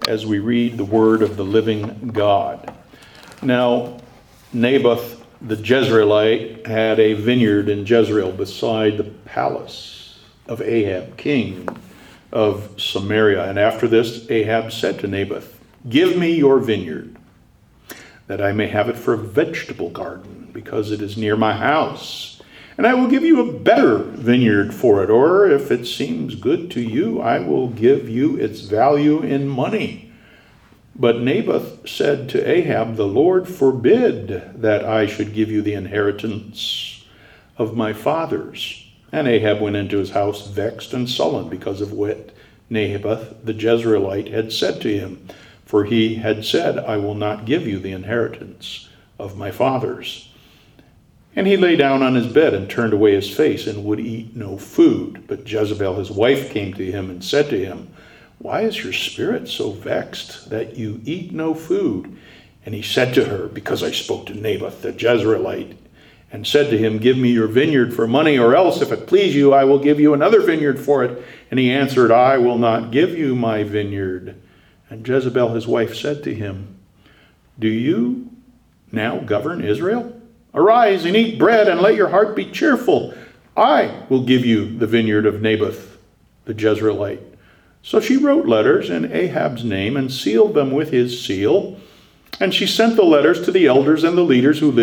as we read the word of the living God. Now, Naboth the Jezreelite had a vineyard in Jezreel beside the palace of Ahab, king of Samaria. And after this, Ahab said to Naboth, "Give me your vineyard, that I may have it for a vegetable garden, because it is near my house. And I will give you a better vineyard for it, or if it seems good to you, I will give you its value in money." But Naboth said to Ahab, "The Lord forbid that I should give you the inheritance of my fathers." And Ahab went into his house vexed and sullen because of what Naboth the Jezreelite had said to him. For he had said, "I will not give you the inheritance of my fathers." And he lay down on his bed and turned away his face and would eat no food. But Jezebel his wife came to him and said to him, "Why is your spirit so vexed that you eat no food?" And he said to her, "Because I spoke to Naboth the Jezreelite, and said to him, 'Give me your vineyard for money, or else, if it please you, I will give you another vineyard for it.' And he answered, 'I will not give you my vineyard.' And Jezebel his wife said to him, 'Do you now govern Israel? Arise and eat bread, and let your heart be cheerful. I will give you the vineyard of Naboth the Jezreelite.' So she wrote letters in Ahab's name and sealed them with his seal. And she sent the letters to the elders and the leaders who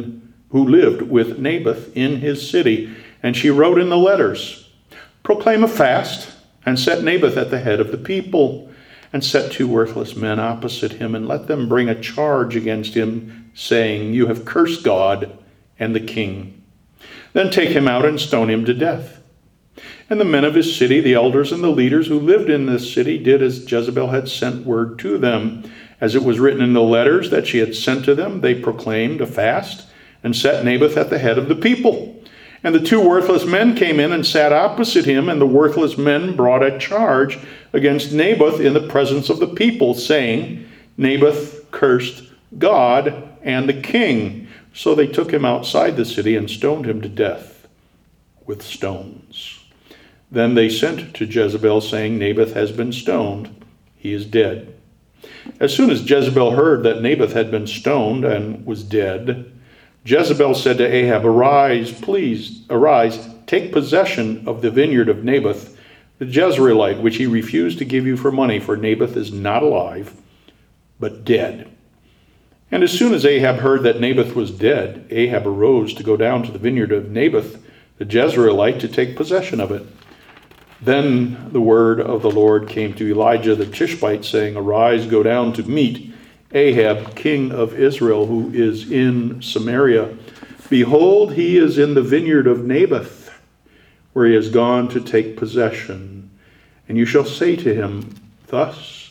lived with Naboth in his city. And she wrote in the letters, 'Proclaim a fast, and set Naboth at the head of the people, and set 2 worthless men opposite him, and let them bring a charge against him, saying, You have cursed God and the king. Then take him out and stone him to death.' And the men of his city, the elders and the leaders who lived in this city, did as Jezebel had sent word to them. As it was written in the letters that she had sent to them, they proclaimed a fast and set Naboth at the head of the people. And the 2 worthless men came in and sat opposite him, and the worthless men brought a charge against Naboth in the presence of the people, saying, 'Naboth cursed God and the king.' So they took him outside the city and stoned him to death with stones. Then they sent to Jezebel, saying, 'Naboth has been stoned. He is dead.' As soon as Jezebel heard that Naboth had been stoned and was dead, Jezebel said to Ahab, 'Arise, please, arise, take possession of the vineyard of Naboth the Jezreelite, which he refused to give you for money, for Naboth is not alive, but dead.' And as soon as Ahab heard that Naboth was dead, Ahab arose to go down to the vineyard of Naboth the Jezreelite to take possession of it. Then the word of the Lord came to Elijah the Tishbite, saying, 'Arise, go down to meet Ahab, king of Israel, who is in Samaria. Behold, he is in the vineyard of Naboth, where he has gone to take possession. And you shall say to him, Thus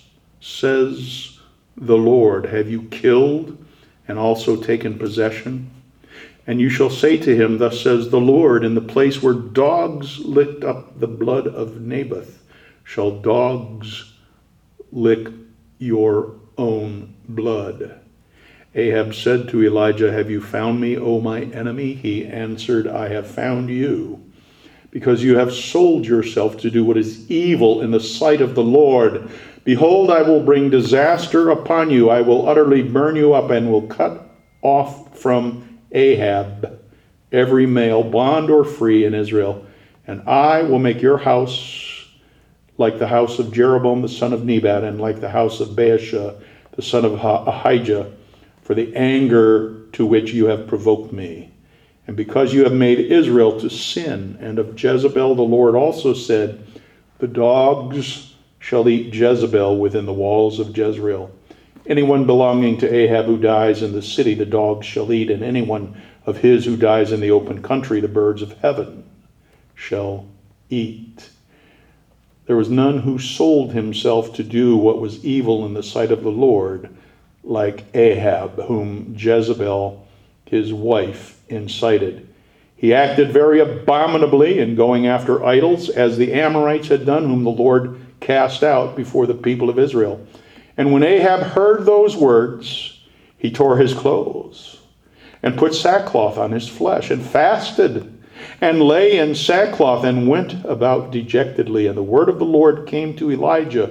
says the Lord, have you killed and also taken possession? And you shall say to him, Thus says the Lord, in the place where dogs licked up the blood of Naboth, shall dogs lick your own blood.' Ahab said to Elijah, 'Have you found me, O my enemy?' He answered, 'I have found you, because you have sold yourself to do what is evil in the sight of the Lord. Behold, I will bring disaster upon you. I will utterly burn you up and will cut off from Ahab every male, bond or free, in Israel. And I will make your house like the house of Jeroboam the son of Nebat, and like the house of Baasha the son of Ahijah, for the anger to which you have provoked me. And because you have made Israel to sin.' And of Jezebel the Lord also said, 'The dogs shall eat Jezebel within the walls of Jezreel. Anyone belonging to Ahab who dies in the city, the dogs shall eat, and anyone of his who dies in the open country, the birds of heaven shall eat.' There was none who sold himself to do what was evil in the sight of the Lord, like Ahab, whom Jezebel, his wife, incited. He acted very abominably in going after idols, as the Amorites had done, whom the Lord cast out before the people of Israel. And when Ahab heard those words, he tore his clothes and put sackcloth on his flesh and fasted and lay in sackcloth and went about dejectedly. And the word of the Lord came to Elijah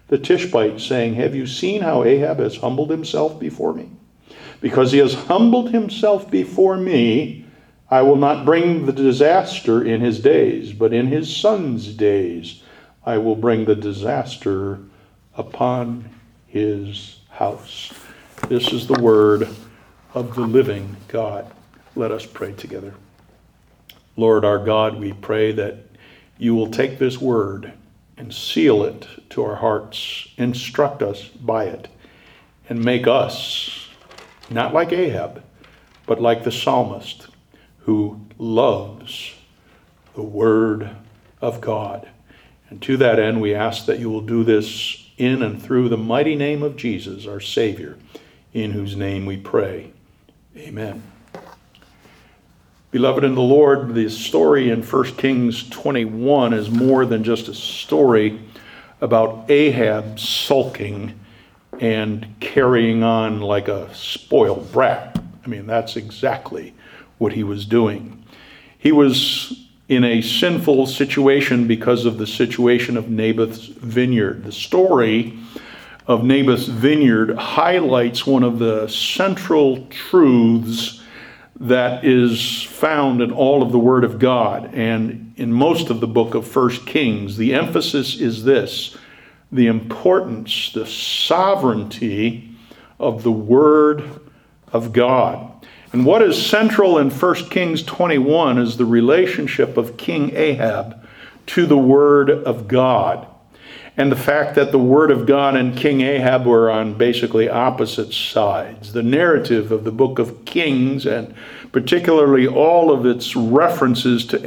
the Tishbite, saying, "Have you seen how Ahab has humbled himself before me? Because he has humbled himself before me, I will not bring the disaster in his days, but in his son's days I will bring the disaster upon his house." This is the word of the living God. Let us pray together. Lord our God, we pray that you will take this word and seal it to our hearts, instruct us by it, and make us not like Ahab, but like the psalmist who loves the word of God. And to that end, we ask that you will do this in and through the mighty name of Jesus, our Savior, in whose name we pray. Amen. Beloved in the Lord, the story in 1 Kings 21 is more than just a story about Ahab sulking and carrying on like a spoiled brat. I mean, that's exactly what he was doing. He was in a sinful situation because of the situation of Naboth's vineyard. The story of Naboth's vineyard highlights one of the central truths that is found in all of the Word of God and in most of the book of 1 Kings. The emphasis is this: the importance, the sovereignty of the Word of God. And what is central in 1 Kings 21 is the relationship of King Ahab to the Word of God. And the fact that the Word of God and King Ahab were on basically opposite sides. The narrative of the book of Kings, and particularly all of its references to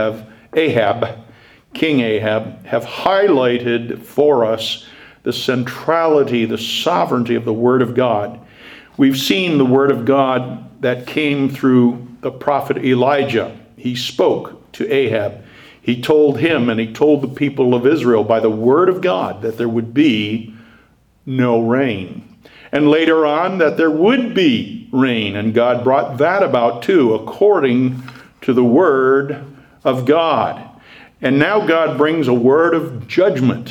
King Ahab, have highlighted for us the centrality, the sovereignty of the Word of God. We've seen the Word of God that came through the prophet Elijah. He spoke to Ahab. He told him and he told the people of Israel by the word of God that there would be no rain. And later on that there would be rain. And God brought that about too, according to the word of God. And now God brings a word of judgment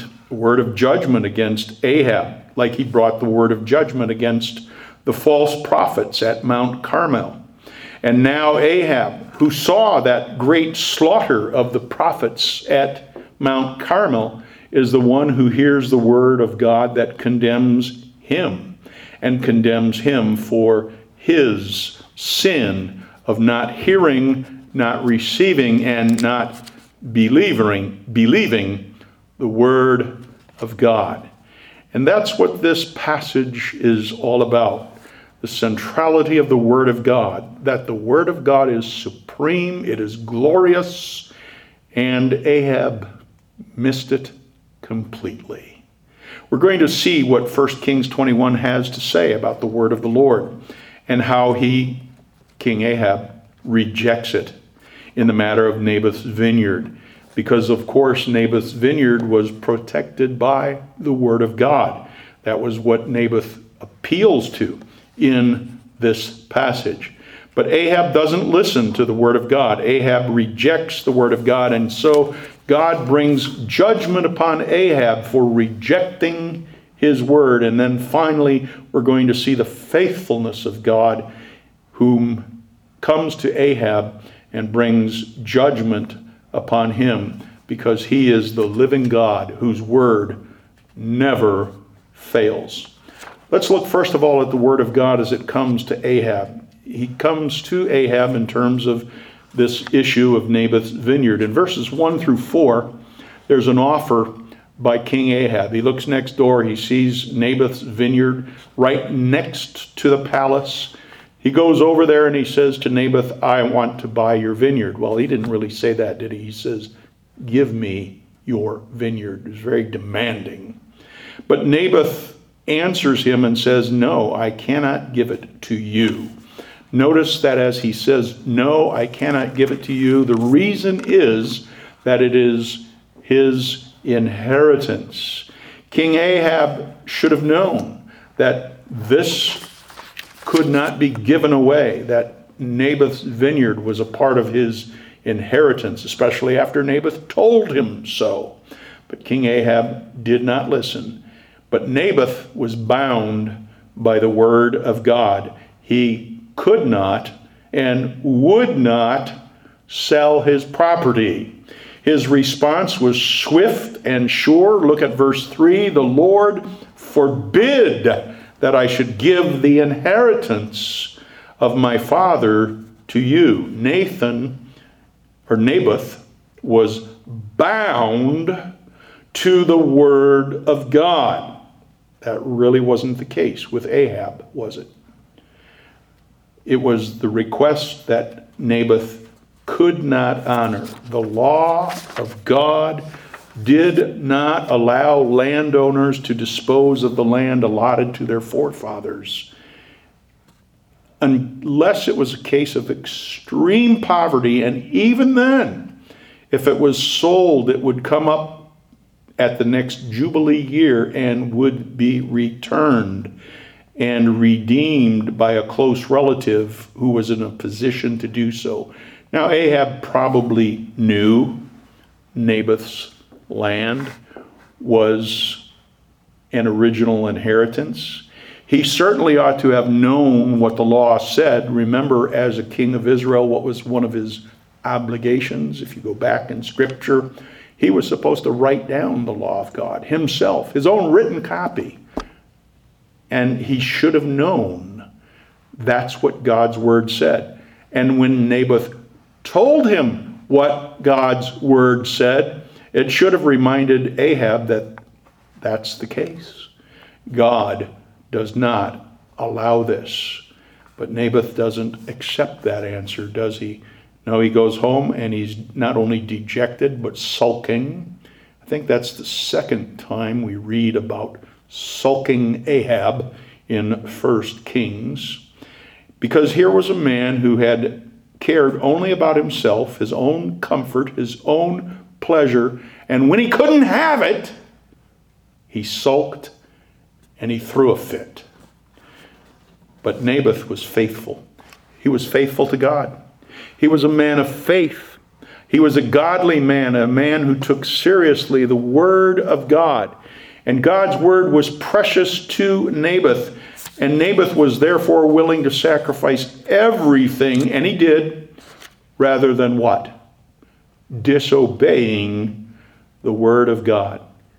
against Ahab, like he brought the word of judgment against the false prophets at Mount Carmel. And now Ahab, who saw that great slaughter of the prophets at Mount Carmel, is the one who hears the word of God that condemns him, and condemns him for his sin of not hearing, not receiving, and not believing the word of God. And that's what this passage is all about. The centrality of the Word of God, that the Word of God is supreme, it is glorious, and Ahab missed it completely. We're going to see what 1 Kings 21 has to say about the Word of the Lord and how King Ahab, rejects it in the matter of Naboth's vineyard. Because, of course, Naboth's vineyard was protected by the Word of God. That was what Naboth appeals to in this passage. But Ahab doesn't listen to the word of God. Ahab rejects the word of God, and so God brings judgment upon Ahab for rejecting his word. And then finally, we're going to see the faithfulness of God, whom comes to Ahab and brings judgment upon him, because he is the living God whose word never fails. Let's look first of all at the word of God as it comes to Ahab. He comes to Ahab in terms of this issue of Naboth's vineyard. In verses 1 through 4, there's an offer by King Ahab. He looks next door. He sees Naboth's vineyard right next to the palace. He goes over there and he says to Naboth, "I want to buy your vineyard." Well, he didn't really say that, did he? He says, "Give me your vineyard." He was very demanding. But Naboth answers him and says, "No, I cannot give it to you." Notice that as he says, "No, I cannot give it to you," the reason is that it is his inheritance. King Ahab should have known that this could not be given away, that Naboth's vineyard was a part of his inheritance, especially after Naboth told him so. But King Ahab did not listen. But Naboth was bound by the word of God. He could not and would not sell his property. His response was swift and sure. Look at verse 3. The Lord forbid that I should give the inheritance of my father to you. Naboth was bound to the word of God. That really wasn't the case with Ahab, was it? It was the request that Naboth could not honor. The law of God did not allow landowners to dispose of the land allotted to their forefathers, unless it was a case of extreme poverty. And even then, if it was sold, it would come up at the next Jubilee year and would be returned and redeemed by a close relative who was in a position to do so. Now, Ahab probably knew Naboth's land was an original inheritance. He certainly ought to have known what the law said. Remember, as a king of Israel, what was one of his obligations? If you go back in Scripture, he was supposed to write down the law of God himself, his own written copy. And he should have known that's what God's word said. And when Naboth told him what God's word said, it should have reminded Ahab that that's the case. God does not allow this. But Naboth doesn't accept that answer, does he? No, he goes home and he's not only dejected, but sulking. I think that's the second time we read about sulking Ahab in 1 Kings. Because here was a man who had cared only about himself, his own comfort, his own pleasure. And when he couldn't have it, he sulked and he threw a fit. But Naboth was faithful. He was faithful to God. He was a man of faith. He was a godly man, a man who took seriously the word of God. And God's word was precious to Naboth. And Naboth was therefore willing to sacrifice everything, and he did, rather than what? Disobeying the word of God.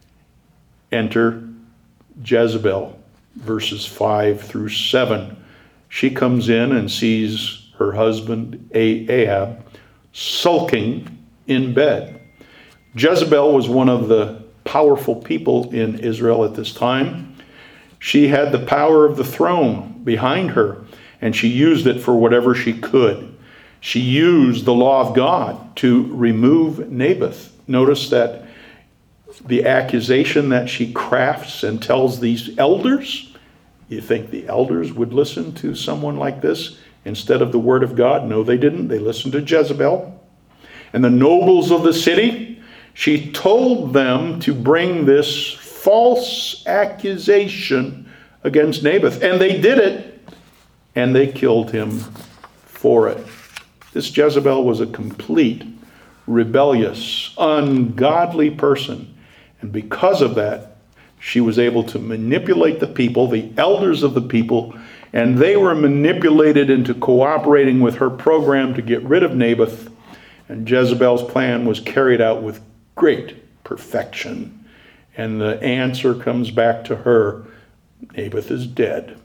Enter Jezebel, verses 5 through 7. She comes in and sees her husband Ahab sulking in bed. Jezebel was one of the powerful people in Israel at this time. She had the power of the throne behind her, and she used it for whatever she could. She used the law of God to remove Naboth. Notice that the accusation that she crafts and tells these elders, you think the elders would listen to someone like this instead of the word of God? No, they didn't. They listened to Jezebel. And the nobles of the city, she told them to bring this false accusation against Naboth. And they did it, and they killed him for it. This Jezebel was a complete, rebellious, ungodly person. And because of that, she was able to manipulate the people, the elders of the people, and they were manipulated into cooperating with her program to get rid of Naboth. And Jezebel's plan was carried out with great perfection. And the answer comes back to her: Naboth is dead.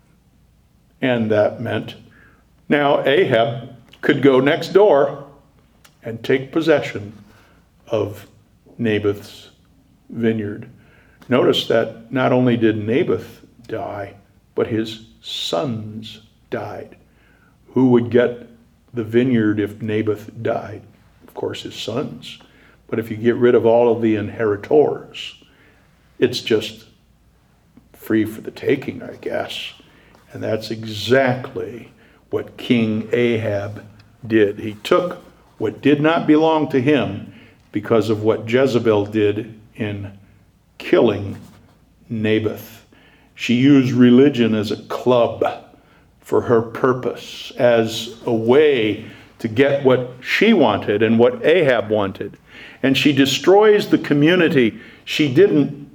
And that meant now Ahab could go next door and take possession of Naboth's vineyard. Notice that not only did Naboth die, but his sons died. Who would get the vineyard if Naboth died? Of course, his sons. But if you get rid of all of the inheritors, it's just free for the taking, I guess. And that's exactly what King Ahab did. He took what did not belong to him because of what Jezebel did in killing Naboth. She used religion as a club for her purpose, as a way to get what she wanted and what Ahab wanted. And she destroys the community. She didn't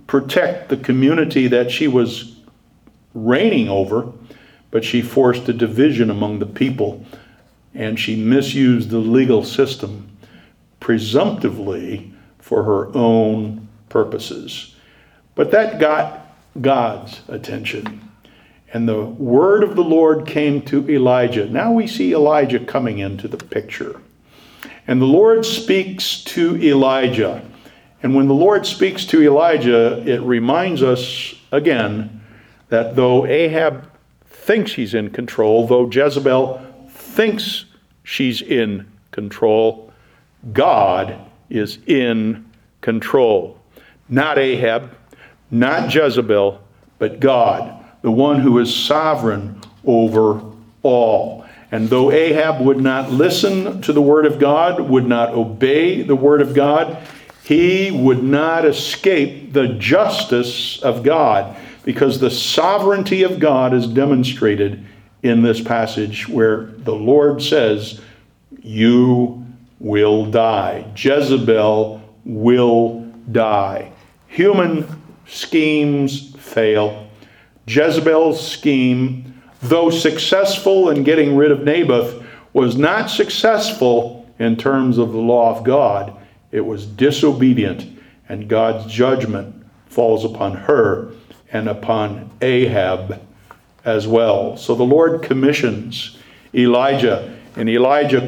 protect the community that she was reigning over, but she forced a division among the people, and she misused the legal system presumptively for her own purposes. But that got God's attention. And the word of the Lord came to Elijah. Now we see Elijah coming into the picture. And the Lord speaks to Elijah. And when the Lord speaks to Elijah, it reminds us again that though Ahab thinks he's in control, though Jezebel thinks she's in control, God is in control. Not Ahab, not Jezebel, but God, the one who is sovereign over all. And though Ahab would not listen to the word of God, would not obey the word of God, he would not escape the justice of God, because the sovereignty of God is demonstrated in this passage where the Lord says, you will die. Jezebel will die. Human schemes fail. Jezebel's scheme, though successful in getting rid of Naboth, was not successful in terms of the law of God. It was disobedient, and God's judgment falls upon her and upon Ahab as well. So the Lord commissions Elijah, and Elijah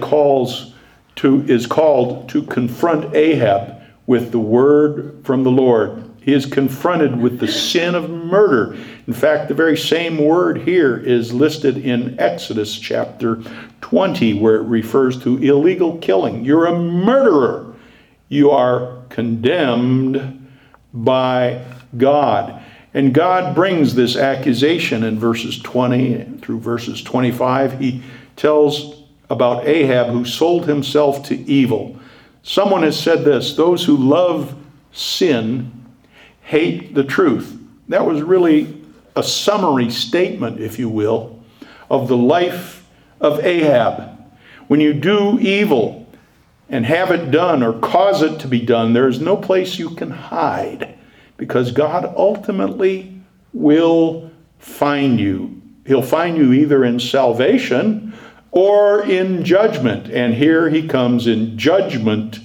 is called to confront Ahab with the word from the Lord. He is confronted with the sin of murder. In fact, the very same word here is listed in Exodus chapter 20, where it refers to illegal killing. You're a murderer. You are condemned by God. And God brings this accusation in verses 20 through verses 25. He tells about Ahab, who sold himself to evil. Someone has said this: those who love sin hate the truth. That was really a summary statement, if you will, of the life of Ahab. When you do evil and have it done or cause it to be done, there is no place you can hide, because God ultimately will find you. He'll find you either in salvation or in judgment. And here he comes in judgment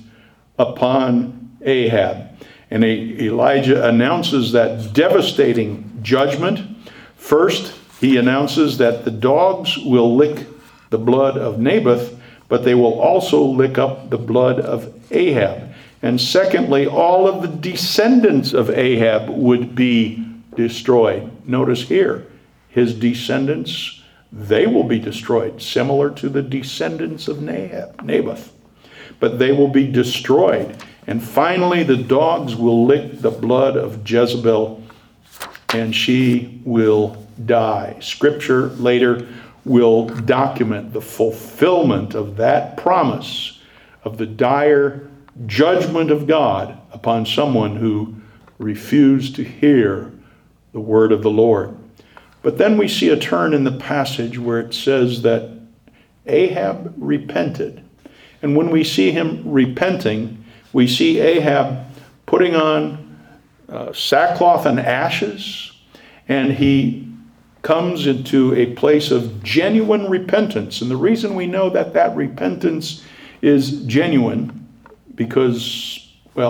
upon Ahab. And Elijah announces that devastating judgment. First, he announces that the dogs will lick the blood of Naboth, but they will also lick up the blood of Ahab. And secondly, all of the descendants of Ahab would be destroyed. Notice here, his descendants, they will be destroyed, similar to the descendants of Naboth. But they will be destroyed. And finally, the dogs will lick the blood of Jezebel, and she will die. Scripture later will document the fulfillment of that promise of the dire judgment of God upon someone who refused to hear the word of the Lord. But then we see a turn in the passage where it says that Ahab repented. And when we see him repenting, we see Ahab putting on sackcloth and ashes, and he comes into a place of genuine repentance. And the reason we know that that repentance is genuine because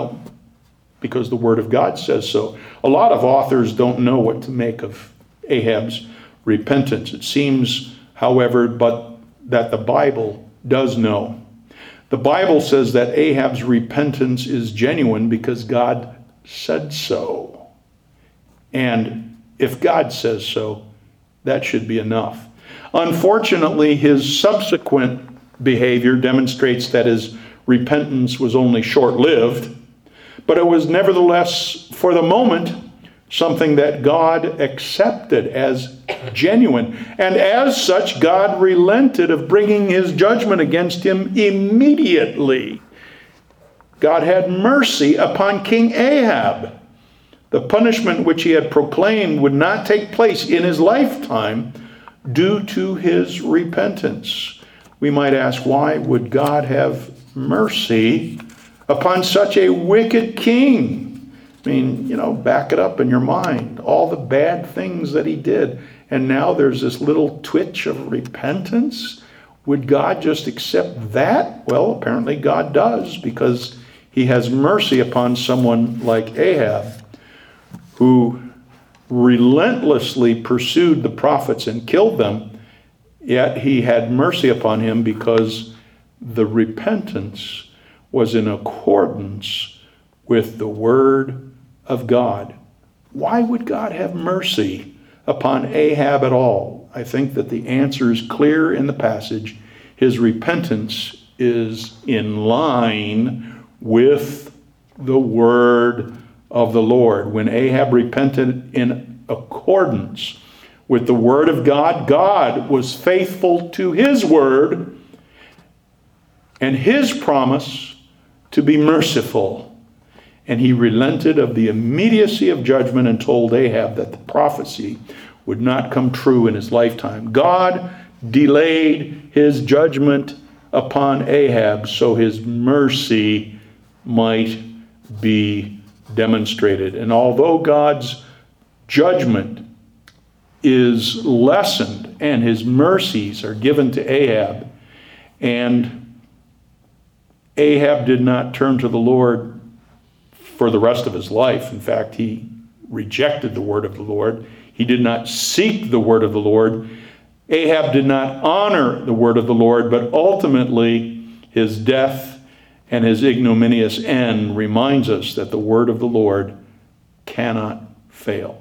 the Word of God says so. A lot of authors don't know what to make of Ahab's repentance. It seems, however, that the Bible does know. The Bible says that Ahab's repentance is genuine because God said so. And if God says so, that should be enough. Unfortunately, his subsequent behavior demonstrates that his repentance was only short-lived, but it was nevertheless, for the moment, something that God accepted as genuine. And as such, God relented of bringing his judgment against him immediately. God had mercy upon King Ahab. The punishment which he had proclaimed would not take place in his lifetime due to his repentance. We might ask, why would God have mercy upon such a wicked king? I mean, back it up in your mind. All the bad things that he did. And now there's this little twitch of repentance. Would God just accept that? Well, apparently God does, because he has mercy upon someone like Ahab, who relentlessly pursued the prophets and killed them. Yet he had mercy upon him because the repentance was in accordance with the word of God. Why would God have mercy upon Ahab at all? I think that the answer is clear in the passage. His repentance is in line with the word of the Lord. When Ahab repented in accordance with the word of God, God was faithful to his word and his promise to be merciful. And he relented of the immediacy of judgment and told Ahab that the prophecy would not come true in his lifetime. God delayed his judgment upon Ahab so his mercy might be demonstrated. And although God's judgment is lessened and his mercies are given to Ahab, and Ahab did not turn to the Lord for the rest of his life. In fact, he rejected the word of the Lord. He did not seek the word of the Lord. Ahab did not honor the word of the Lord, but ultimately his death and his ignominious end reminds us that the word of the Lord cannot fail.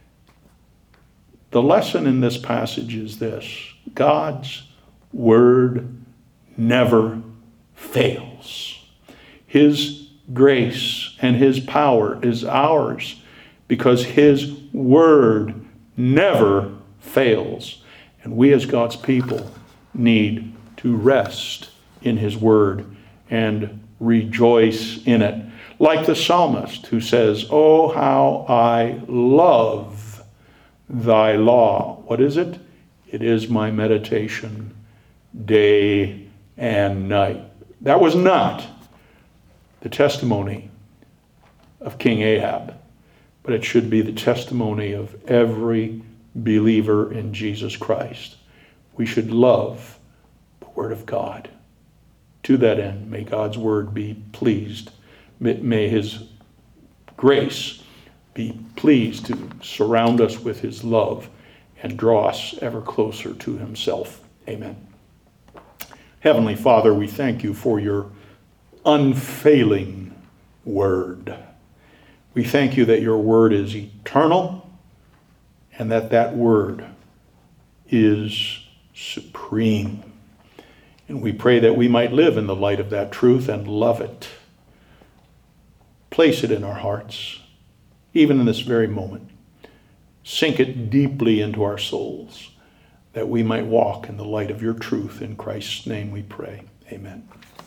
The lesson in this passage is this: God's word never fails. His grace and his power is ours because his word never fails. And we as God's people need to rest in his word and rejoice in it. Like the psalmist who says, "Oh, how I love thy law." What is it? It is my meditation day and night. That was not the testimony of King Ahab, but it should be the testimony of every believer in Jesus Christ. We should love the word of God. To that end, may God's word be pleased. May his grace be pleased to surround us with his love and draw us ever closer to himself. Amen. Heavenly Father, we thank you for your unfailing word. We thank you that your word is eternal and that word is supreme. And we pray that we might live in the light of that truth and love it. Place it in our hearts, even in this very moment. Sink it deeply into our souls, that we might walk in the light of your truth. In Christ's name we pray. Amen.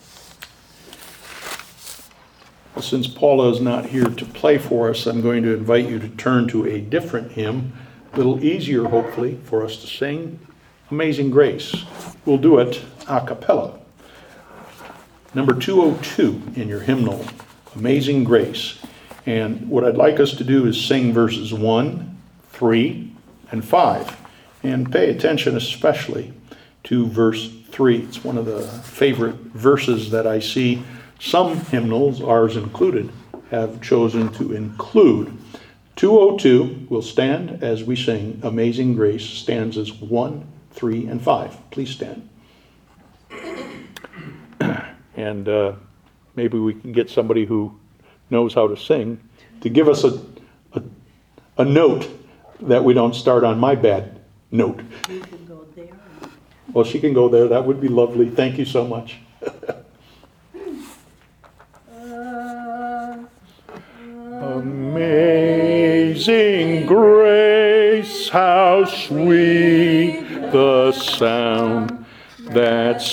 Well, since Paula is not here to play for us, I'm going to invite you to turn to a different hymn, a little easier, hopefully, for us to sing. Amazing Grace. We'll do it a cappella. Number 202 in your hymnal, Amazing Grace. And what I'd like us to do is sing verses 1, 3, and 5. And pay attention especially to verse 3. It's one of the favorite verses that I see some hymnals, ours included, have chosen to include. 202 will stand as we sing Amazing Grace, stanzas 1, 3, and 5. Please stand. And maybe we can get somebody who knows how to sing to give us a note that we don't start on my bad note. You can go there. Well, she can go there. That would be lovely. Thank you so much. Amazing grace, how sweet the sound that